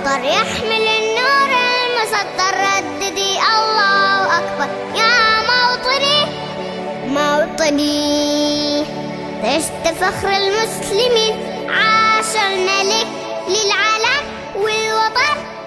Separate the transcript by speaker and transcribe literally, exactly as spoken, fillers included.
Speaker 1: مطر يحمل النور المسطر، رددي الله أكبر يا موطني موطني. عشت فخر المسلمين، عاشرنا لك للعالم والوطن